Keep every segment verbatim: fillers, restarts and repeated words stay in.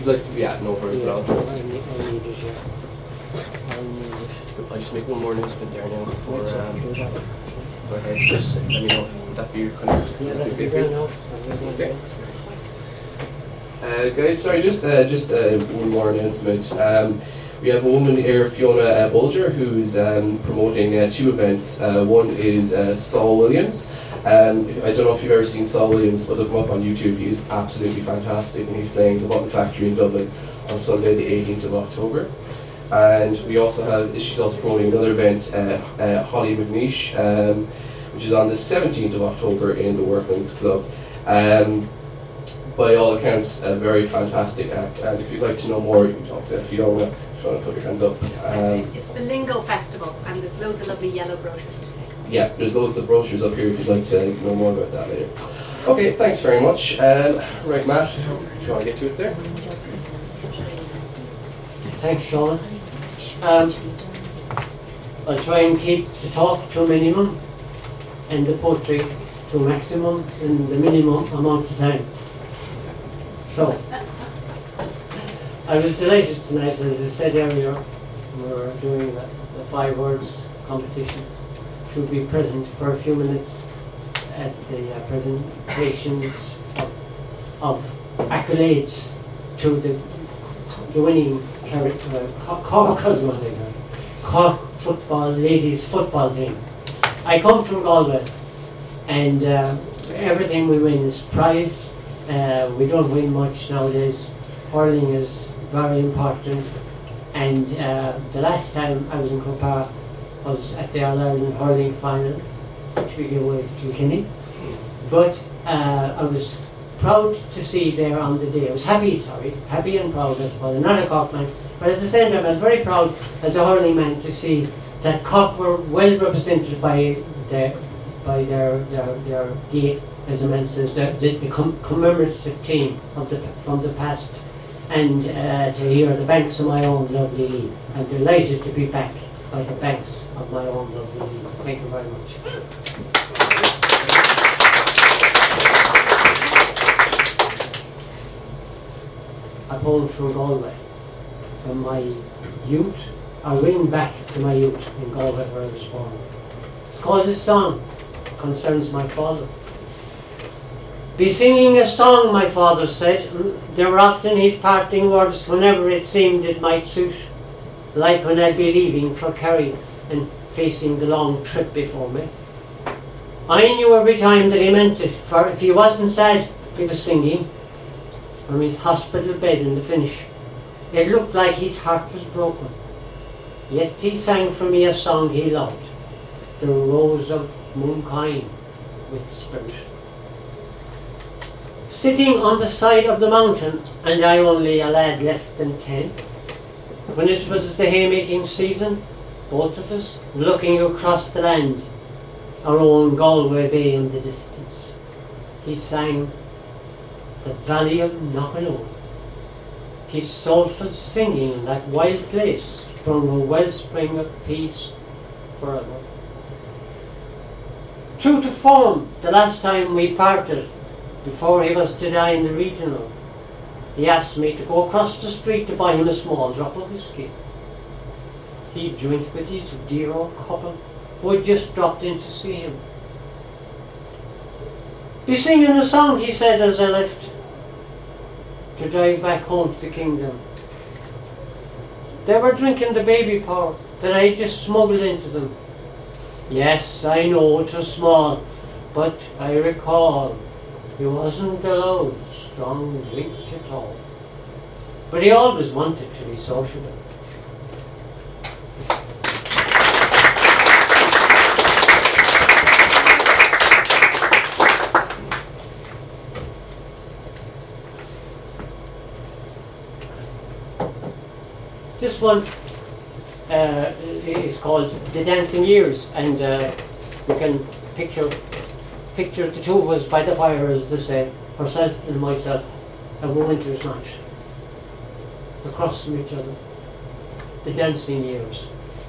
you'd like to, yeah, no worries Yeah, at all. I need, I need it, yeah. I need it. I'll just make one more announcement there now before, Yes, um, do that. go ahead, just let me know. Would that be kind of, Yeah, would that that'd be be okay for grand you? enough. Okay. Uh, guys, sorry, just uh, just uh, one more announcement. Um, we have a woman here, Fiona uh, Bulger, who's um, promoting uh, two events. Uh, one is uh, Saul Williams. Um, I don't know if you've ever seen Saul Williams, but look him up on YouTube. He's absolutely fantastic, and he's playing the Button Factory in Dublin on Sunday, the eighteenth of October. And we also have, she's also promoting another event, uh, uh, Holly McNeish, um, which is on the seventeenth of October in the Workman's Club. Um, by all accounts, a very fantastic act, and if you'd like to know more, you can talk to Fiona. If you want to put your hand up. Um, it's the Lingo Festival, and there's loads of lovely yellow brochures to take. yeah, there's loads of brochures up here if you'd like to know more about that later. Okay, thanks very much. Um, right, Matt, if you want to get to it there. Thanks, Sean. Um, I'll try and keep the talk to a minimum and the poetry to a maximum in the minimum amount of time. So, I was delighted tonight, as I said earlier, we were doing the, the five words competition, to be present for a few minutes at the uh, presentations of, of accolades to the, the winning character, uh, Cork, Cork football, ladies football team. I come from Galway, and uh, everything we win is prized. Uh, we don't win much nowadays. Hurling is very important, and uh, the last time I was in Croke Park was at the All-Ireland hurling final, which we gave away to Kilkenny. But uh, I was proud to see there on the day. I was happy, sorry, happy and proud, I suppose. I'm not a Cork man, but at the same time I was very proud as a hurling man to see that Cork were well represented by their, by their, their, their the, as a man says, the, the, the com commemorative team of the, from the past, and uh, to hear the banks of my own lovely league. I'm delighted to be back by the banks of my own lovely league. Thank you very much. A poem from Galway, from my youth. I ring back to my youth in Galway where I was born. It's called this song, it concerns my father. Be singing a song, my father said. There were often his parting words whenever it seemed it might suit, like when I'd be leaving for Kerry and facing the long trip before me. I knew every time that he meant it, for if he wasn't sad, he was singing from his hospital bed in the finish. It looked like his heart was broken. Yet he sang for me a song he loved, The Rose of Mooncoin with Spirit. Sitting on the side of the mountain, and I only a lad less than ten, when it was the haymaking season, both of us looking across the land, our own Galway Bay in the distance, he sang the Valley of Knockaloon. His soulful singing in that wild place sprung a wellspring of peace forever. True to form, the last time we parted, before he was to die in the regional, he asked me to go across the street to buy him a small drop of whiskey. He'd drink with his dear old couple who had just dropped in to see him. Be singing a song, he said as I left, to drive back home to the kingdom. They were drinking the baby power that I had just smuggled into them. Yes, I know it was small, but I recall he wasn't allowed strong drink at all. But he always wanted to be sociable. This one uh, is called The Dancing Years, and uh, you can picture picture the two of us by the fire, as they say, herself and myself, a winter's night, across from each other. The dancing years.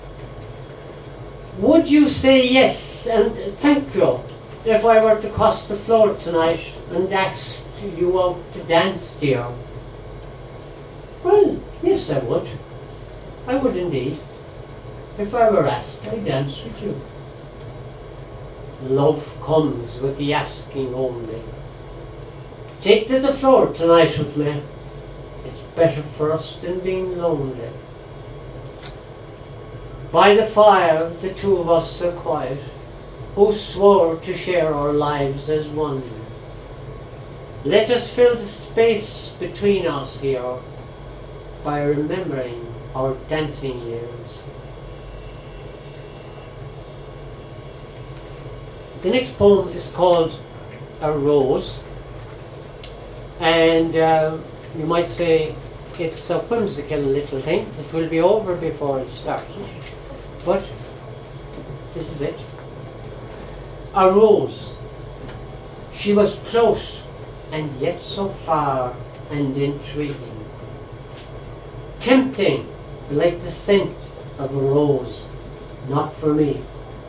Would you say yes and thank you if I were to cross the floor tonight and ask you out to dance, dear? Well, yes, I would. I would indeed. If I were asked, I'd dance with you. Love comes with the asking only. Take to the floor tonight with me. It's better for us than being lonely. By the fire, the two of us are quiet, who swore to share our lives as one. Let us fill the space between us here by remembering our dancing years. The next poem is called A Rose, and uh, you might say it's a whimsical little thing. It will be over before it starts, but this is it. A rose. She was close and yet so far and intriguing, tempting like the scent of a rose, not for me.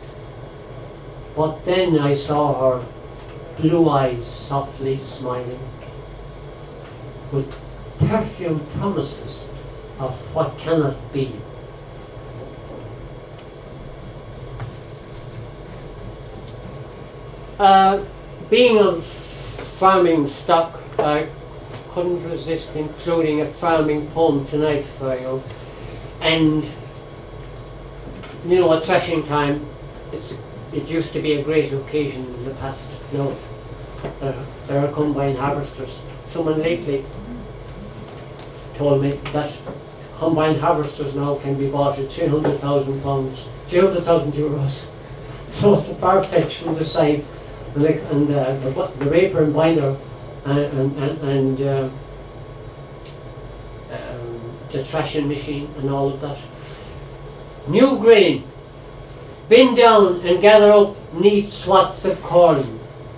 But then I saw her blue eyes softly smiling, with perfumed promises of what cannot be. Uh, being of farming stock, I couldn't resist including a farming poem tonight for you. And you know, at threshing time, it's it used to be a great occasion in the past. No, there, there are combine harvesters. Someone lately told me that combine harvesters now can be bought at three hundred thousand pounds, three hundred thousand euros. So it's a far-fetched from the side, and, the, and uh, the, the raper and binder, and, and, and, and uh, um, the thrashing machine and all of that. New grain. Bend down and gather up neat swaths of corn,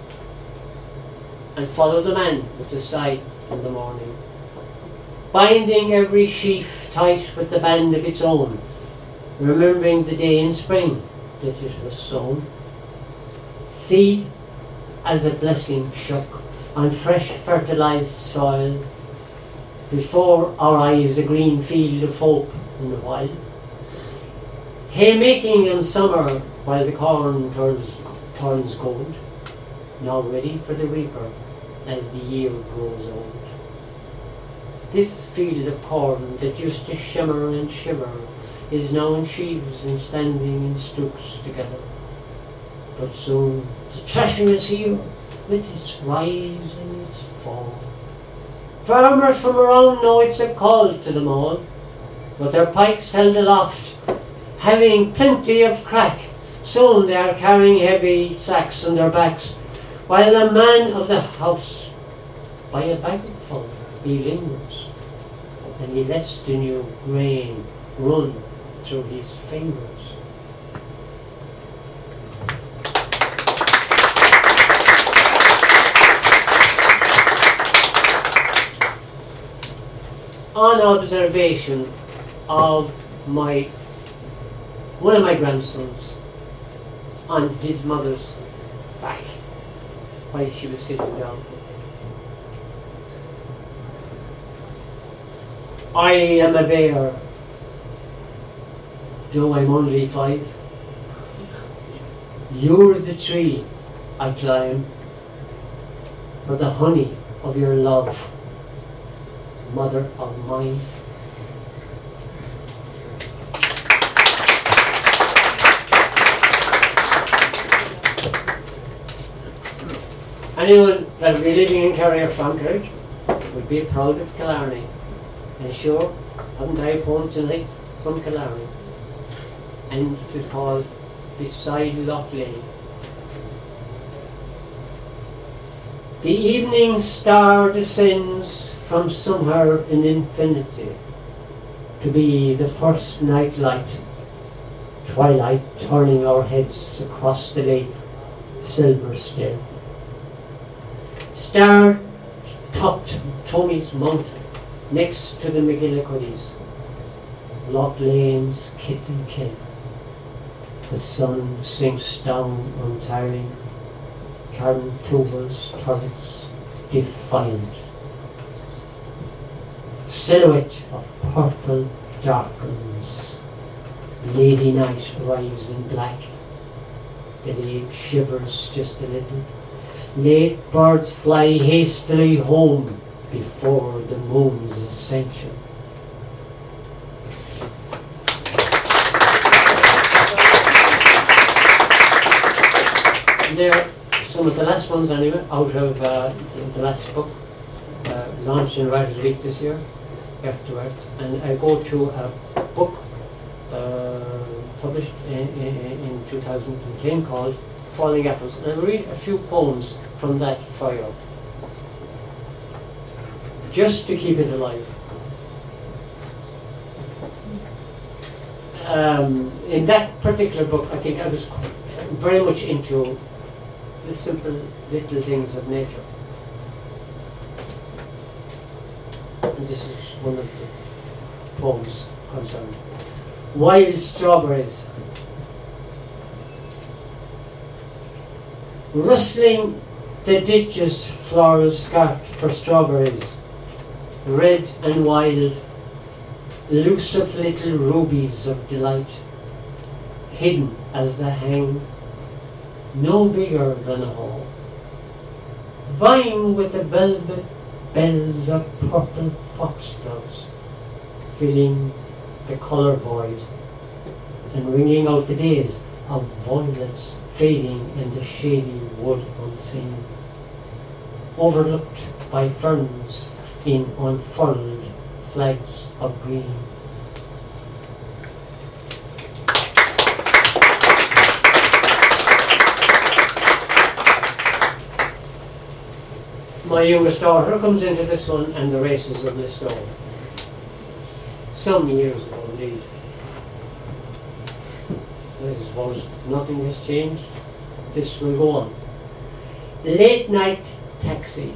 and follow the man with the scythe in the morning, binding every sheaf tight with the band of its own, remembering the day in spring that it was sown. Seed as a blessing shook on fresh fertilized soil, before our eyes a green field of hope in the while. Haymaking in summer while the corn turns, turns gold, now ready for the reaper as the year grows old. This field of corn that used to shimmer and shiver is now in sheaves and standing in stooks together. But soon the threshing is here, with its rise and its fall. Farmers from around know it's a call to them all, with their pikes held aloft, having plenty of crack. Soon they are carrying heavy sacks on their backs, while the man of the house, by a bagful, he lingers, and he lets the new grain run through his fingers. On observation of my one of my grandsons on his mother's back while she was sitting down, I am a bear, though I'm only five. You're the tree I climb for the honey of your love, mother of mine. Anyone that would be living in Carrier-Franchard would be proud of Killarney. And sure, haven't I a poem tonight from Killarney? And it is called Beside Loch Lane. The evening star descends from somewhere in infinity to be the first night light, twilight turning our heads across the lake, silver still. Star-topped Tommy's Mountain, next to the McGillicuddies, Loch Lane's kit and kin. The sun sinks down untiring, Carntuber's turrets defiant. silhouette of purple darkens. Lady night arrives in black. The lake shivers just a little. Late birds fly hastily home before the moon's ascension. There are some of the last ones anyway, out of uh, the last book, uh, launched in Writers' Week this year, Earth to Earth, and I go to a book uh, published in, in, in two thousand ten called Falling Apples, and I'll read a few poems from that for you, just to keep it alive. Um, in that particular book, I think I was very much into the simple little things of nature. And this is one of the poems concerned. Wild strawberries. Rustling the ditches, flowers scarped for strawberries, red and wild, elusive little rubies of delight, hidden as they hang, no bigger than a hole, vying with the velvet bells of purple foxgloves, filling the colour void and ringing out the days of violets fading in the shady wood unseen, overlooked by ferns in unfurled flags of green. My youngest daughter comes into this one and the races of Listowel. Some years ago indeed. I suppose nothing has changed. This will go on. Late night taxi.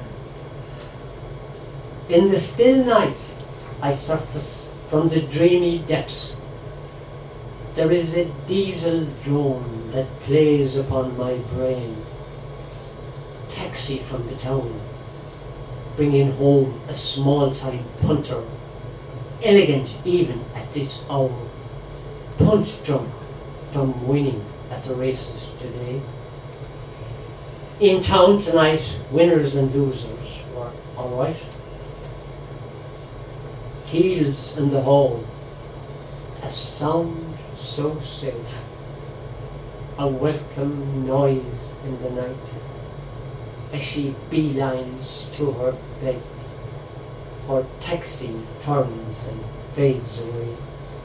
In the still night I surface from the dreamy depths. There is a diesel drone that plays upon my brain. Taxi from the town, bringing home a small-time punter, elegant even at this hour, punch-drunk from winning at the races today. In town tonight, winners and losers were all right. Heels in the hall, a sound so safe, a welcome noise in the night, as she beelines to her bed, her taxi turns and fades away.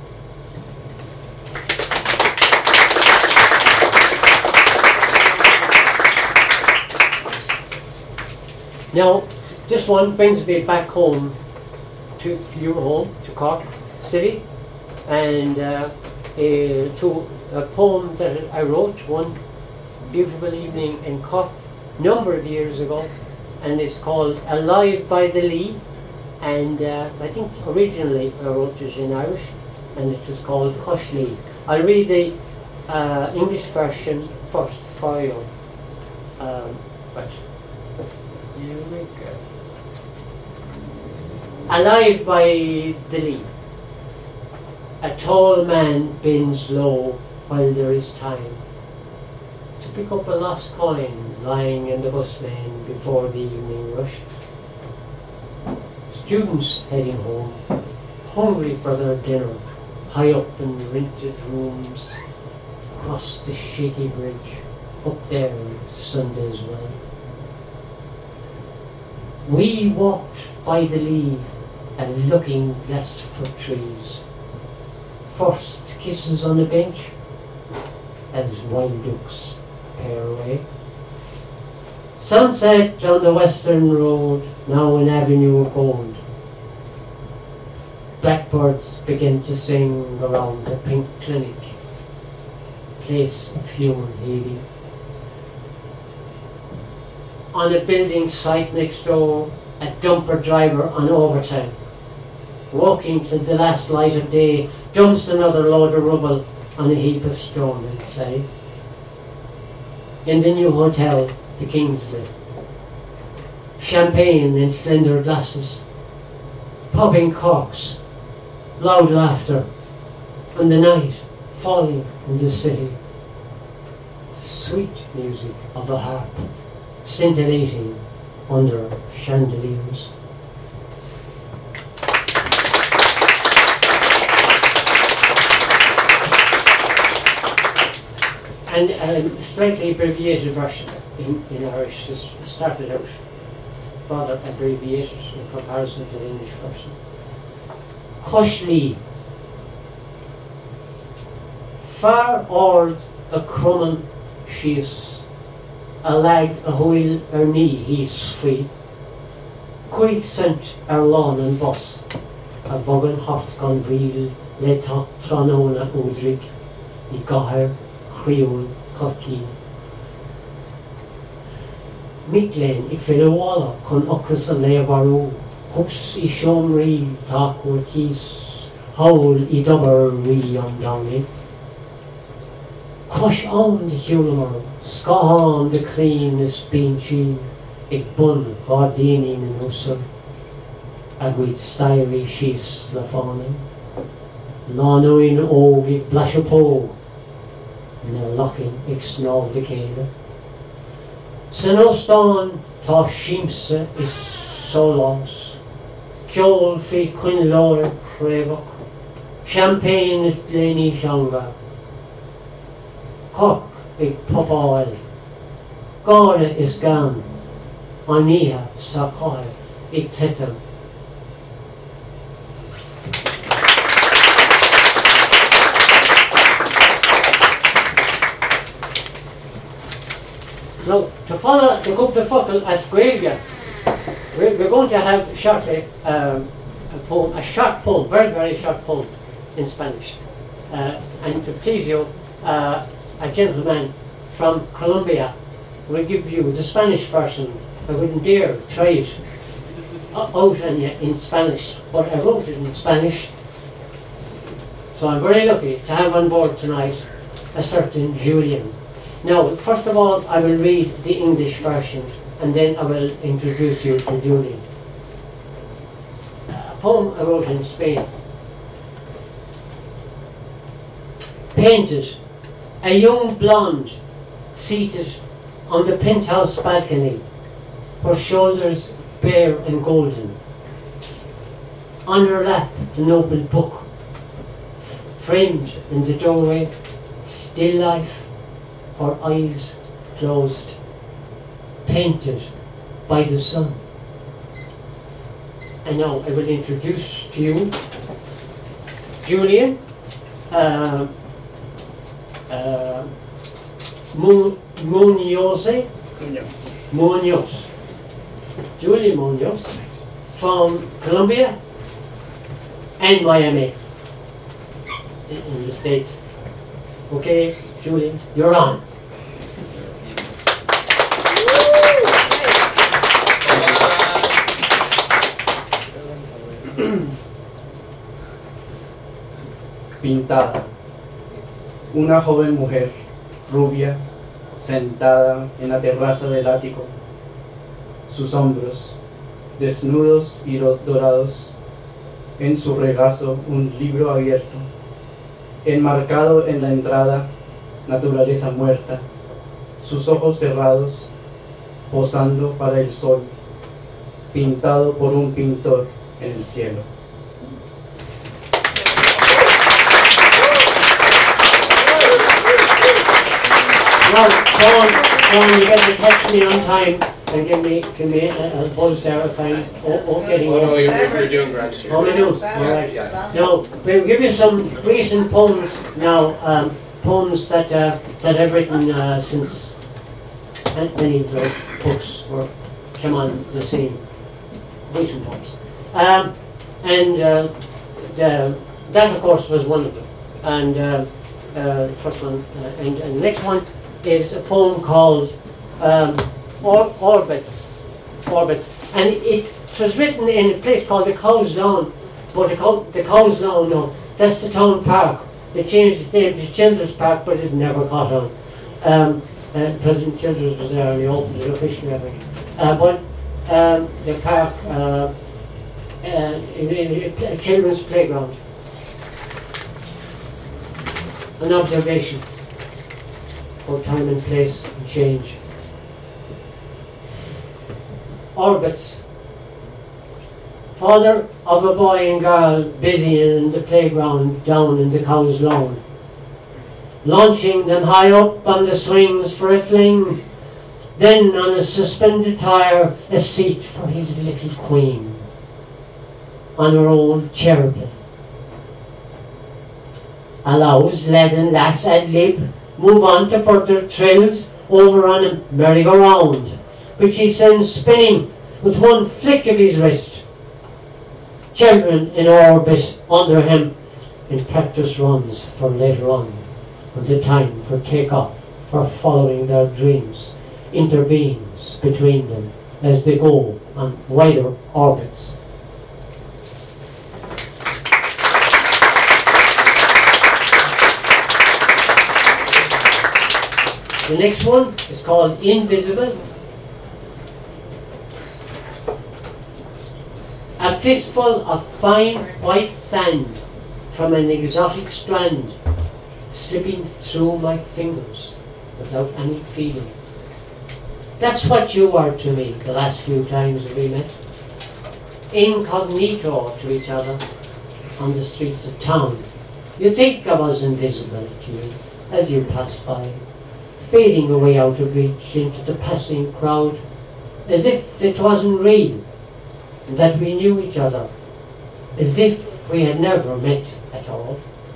Now, this one brings me back home to your home, to Cork City, and uh, a, to a poem that I wrote one beautiful evening in Cork number of years ago, and it's called Alive by the Lee, and uh, I think originally I wrote it in Irish, and it was called Hush Lee. I'll read the uh, English version first for you. Um, right. Here we go. Alive by the Lee. A tall man bends low while there is time to pick up a lost coin lying in the bus lane before the evening rush. Students heading home, hungry for their dinner, high up in rented rooms, across the shaky bridge, up there Sunday's well. We walked by the Lee, a looking glass for trees. First kisses on a bench, as wild ducks pair away. Sunset on the western road, now an avenue of gold. Blackbirds begin to sing around the pink clinic, place of human healing. On a building site next door, a dumper driver on overtime, walking till the last light of day, dumps another load of rubble on a heap of stone and clay. In the new hotel, the Kingsley, champagne in slender glasses, popping corks, loud laughter, and the night falling in the city. The sweet music of a harp scintillating under chandeliers. And a slightly abbreviated version in, in Irish. This started out rather abbreviated in comparison to the English version. Cushly. Far ord a crumman shees, a lag a wheel er knee he's free. Quick sent er lawn and bus, a buggen hot gone reel, let hot tranona udrig, I gaher, chriol, chorkeen. Mitlen I Filawala con ocras a levaru, hooks I shom reel, tak or keys, howl I dubber reel on downy. Cush on the humour, scahan the clean the spin chin, ig bun hardini in usser, agwid styri shees la fauna, lano in og ig blashapo, na locking ig snov the cave. Senostan ta shimse is solos, kjol fi quin lor crevok, champagne is bleni shanga. Cork ig popáil, Gára is gan, Aníha sa cáil ig titim. Now, to follow the Gupta Focal as Gravia, we're, we're going to have shortly um, a poem, a short poem, very, very short poem in Spanish. Uh, and to please you, uh, a gentleman from Colombia will give you the Spanish version. I wouldn't dare try it out on you in Spanish, but I wrote it in Spanish. So I'm very lucky to have on board tonight a certain Julian. Now, first of all, I will read the English version, and then I will introduce you to Julian. A poem I wrote in Spain. Painted. A young blonde seated on the penthouse balcony, her shoulders bare and golden. On her lap, the noble book, framed in the doorway, still life, her eyes closed, painted by the sun. And now I will introduce to you Julian. Uh, Uh, Munoz, Munoz, Julian Munoz, from Colombia and Miami in, in the States. Okay, Julian, you're on. Pintada. Una joven mujer, rubia, sentada en la terraza del ático, sus hombros, desnudos y dorados, en su regazo un libro abierto, enmarcado en la entrada, naturaleza muerta, sus ojos cerrados, posando para el sol, pintado por un pintor en el cielo. Now, Sean, Sean, you better catch me on time and give me, give me a, a buzz there if I'm okay. Oh no, you're, you're doing grand. Oh, we do? Alright. Yeah. Now, we'll give you some recent poems now, um, poems that uh, that I've written uh, since many of those books were, came on the scene. Recent poems. Um, and uh, the, that, of course, was one of them. And uh, uh, the first one, uh, and, and the next one is a poem called um, Or Orbits. Orbits. And it was written in a place called the Cow's Lawn, but the, Cow, the Cow's Lawn, no, that's the town park. They changed its name to Childers Park, but it never caught on. Um, uh, President Childers was there and he opened it officially, I think. Uh, but um, the park uh, uh, in, in a children's playground. An observation of time and place and change. Orbits. Father of a boy and girl busy in the playground down in the cow's lawn, launching them high up on the swings for a fling, then on a suspended tire a seat for his little queen, on her own cherubim. Allows lad and lass ad lib move on to further thrills over on a merry-go-round, which he sends spinning with one flick of his wrist. Children in orbit under him in practice runs for later on, when the time for take-off, for following their dreams, intervenes between them as they go on wider orbits. The next one is called Invisible. A fistful of fine white sand from an exotic strand, slipping through my fingers without any feeling. That's what you were to me the last few times we met. Incognito to each other on the streets of town. You'd think I was invisible to you as you passed by, fading away out of reach into the passing crowd, as if it wasn't real, and that we knew each other, as if we had never met at all.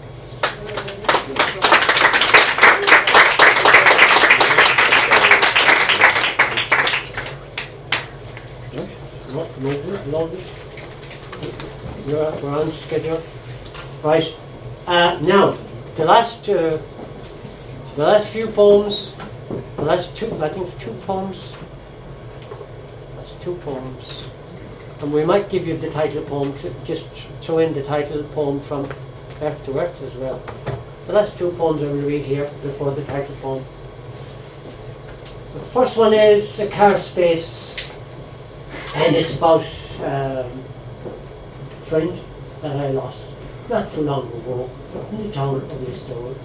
Lovely. We're we're on schedule. Right. Uh, now, the last uh, the last few poems, the last two, I think two poems. That's two poems. And we might give you the title poem, to just throw in the title poem from Earth to Earth as well. The last two poems I will read here before the title poem. The first one is a car space, and it's about um, a friend that I lost not too long ago in the town of Listowel.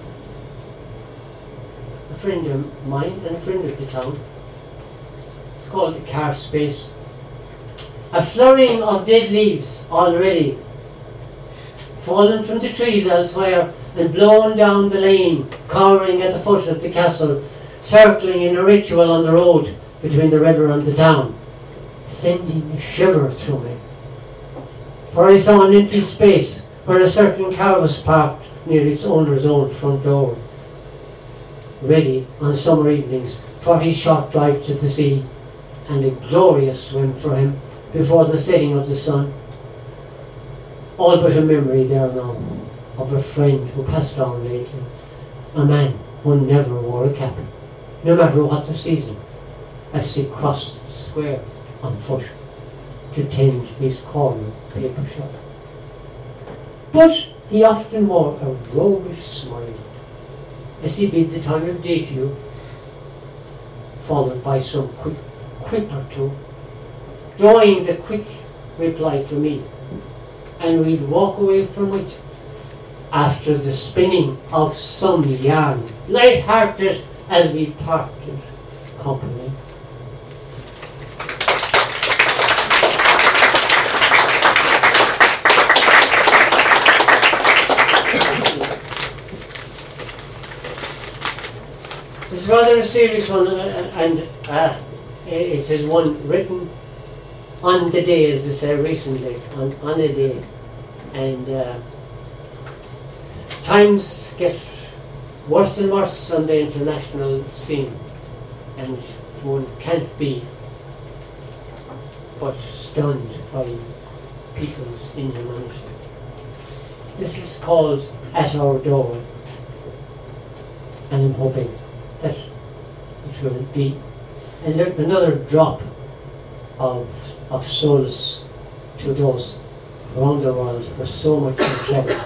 A friend of mine and a friend of the town. It's called the car space. A flurrying of dead leaves already, fallen from the trees elsewhere and blown down the lane, cowering at the foot of the castle, circling in a ritual on the road between the river and the town, sending a shiver through me. For I saw an empty space where a certain car was parked near its owner's own front door, ready on summer evenings for his short drive to the sea and a glorious swim for him before the setting of the sun. All but a memory there now of a friend who passed on lately, a man who never wore a cap, no matter what the season, as he crossed the square on foot to tend his corner paper shop. But he often wore a roguish smile as he bid the time of day to you, followed by some quick quip or two, drawing the quick reply to me, and we'd walk away from it after the spinning of some yarn, light-hearted as we parted company. This is rather a serious one, uh, and uh, it is one written on the day, as I say, recently, on, on a day. And uh, times get worse and worse on the international scene, and one can't be but stunned by people's inhumanity. This is called At Our Door, and I'm hoping that it will be another drop of, of solace to those around the world who are so much in trouble.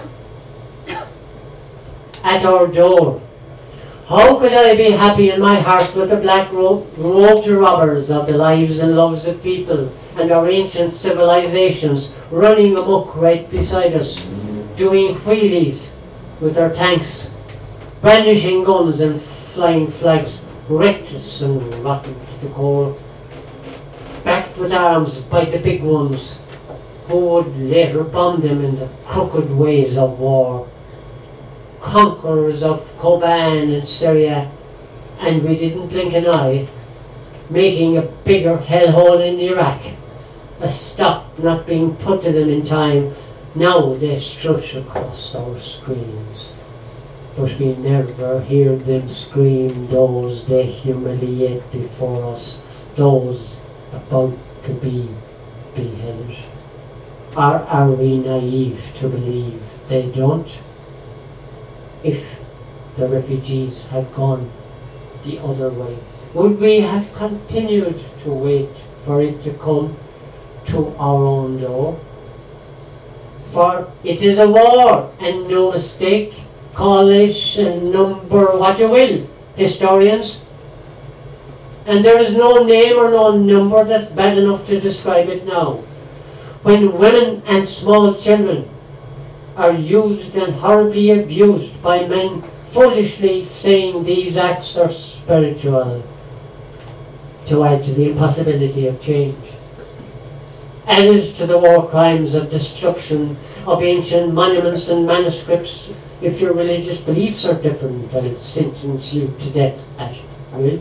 At our door, how could I be happy in my heart with the black ro- robed robbers of the lives and loves of people and our ancient civilizations running amok right beside us, doing wheelies with their tanks, brandishing guns and flying flags, reckless and rotten to the core, backed with arms by the big ones, who would later bomb them in the crooked ways of war. Conquerors of Koban and Syria, and we didn't blink an eye, making a bigger hellhole in Iraq. A stop not being put to them in time. Now they strut across our screens, but we never hear them scream, those they humiliate before us, those about to be beheaded. Or are we naive to believe they don't? If the refugees had gone the other way, would we have continued to wait for it to come to our own door? For it is a war, and no mistake. Call it a number what you will, historians. And there is no name or no number that's bad enough to describe it now. When women and small children are used and horribly abused by men foolishly saying these acts are spiritual, to add to the impossibility of change. Added to the war crimes of destruction of ancient monuments and manuscripts, if your religious beliefs are different, then it sentences you to death at will.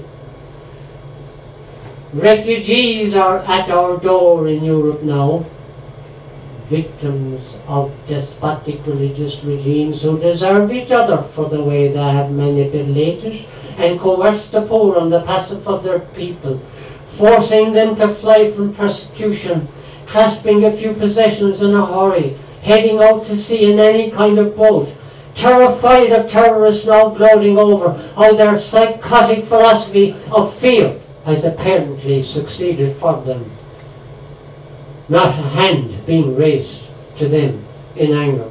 Refugees are at our door in Europe now, victims of despotic religious regimes who deserve each other for the way they have manipulated and coerced the poor on the passive of their people, forcing them to fly from persecution, clasping a few possessions in a hurry, heading out to sea in any kind of boat, terrified of terrorists now gloating over how their psychotic philosophy of fear has apparently succeeded for them. Not a hand being raised to them in anger.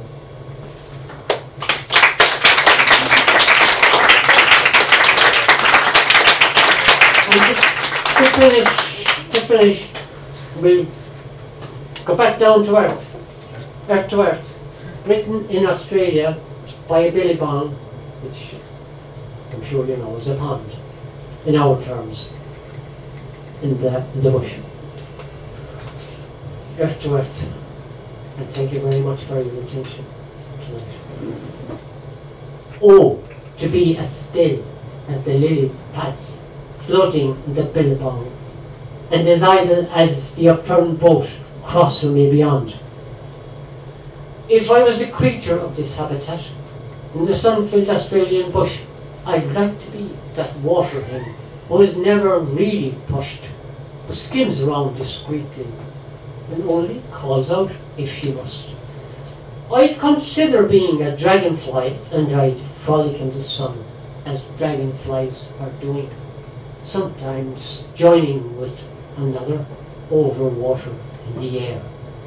And to, to finish, to finish, we'll go back down to earth, earth to earth, written in Australia by a billabong, which I'm sure you know is a pond, in our terms, in the, in the bush. Earth to earth. And thank you very much for your attention tonight. Oh, to be as still as the lily pads floating in the billabong, and as idle as the upturned boat across from me beyond. If I was a creature of this habitat, in the sun-filled Australian bush, I'd like to be that water hen who is never really pushed, but skims around discreetly, and only calls out if she must. I'd consider being a dragonfly, and I'd frolic in the sun, as dragonflies are doing, sometimes joining with another over water in the air.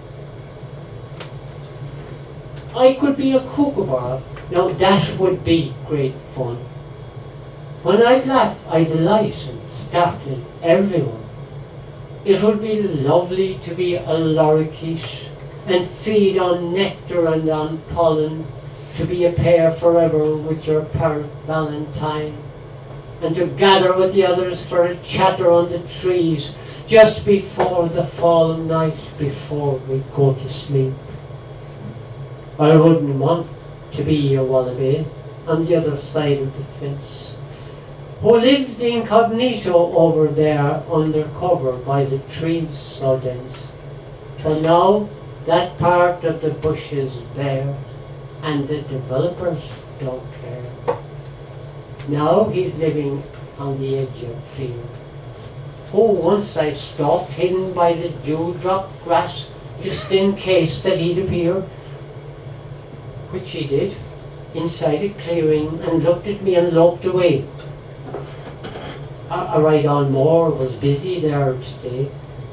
I could be a kookaburra. Now that would be great fun. When I'd laugh, I'd delight in startling everyone. It would be lovely to be a lorikeet and feed on nectar and on pollen, to be a pair forever with your parrot Valentine, and to gather with the others for a chatter on the trees just before the fall of night, before we go to sleep. I wouldn't want to be a wallaby on the other side of the fence, who lived incognito over there under cover by the trees so dense. For now that part of the bush is bare, and the developers don't care. Now he's living on the edge of fear. Oh, once I stopped, hidden by the dewdrop grass, just in case that he'd appear, which he did, inside a clearing, and looked at me and loped away. A, a ride-on moor was busy there today.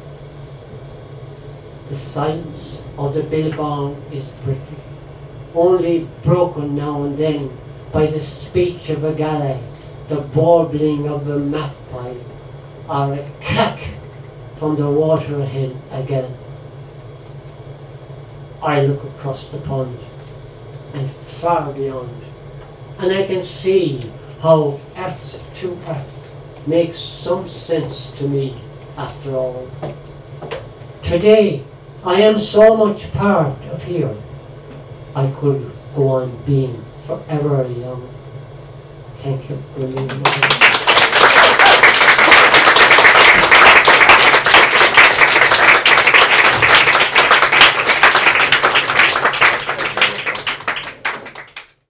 The silence of the billabong is brittle, only broken now and then by the speech of a galley, the warbling of a magpie, or a crack from the water hen again. I look across the pond and far beyond, and I can see how earth to earth makes some sense to me after all. Today, I am so much part of here, I could go on being forever young. Thank you for me.